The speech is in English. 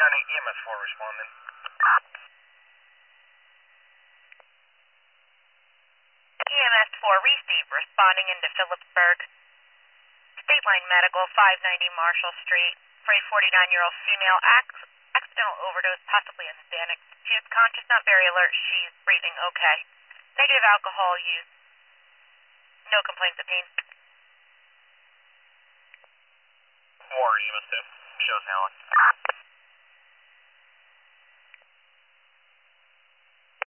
County EMS 4 responding. EMS 4 receive, responding into Phillipsburg. State Line Medical, 590 Marshall Street. For a 49-year-old female, accidental overdose, possibly anesthetic. She is conscious, not very alert. She's breathing okay. Negative alcohol use. No complaints of pain. War EMS 2. Shows Helen.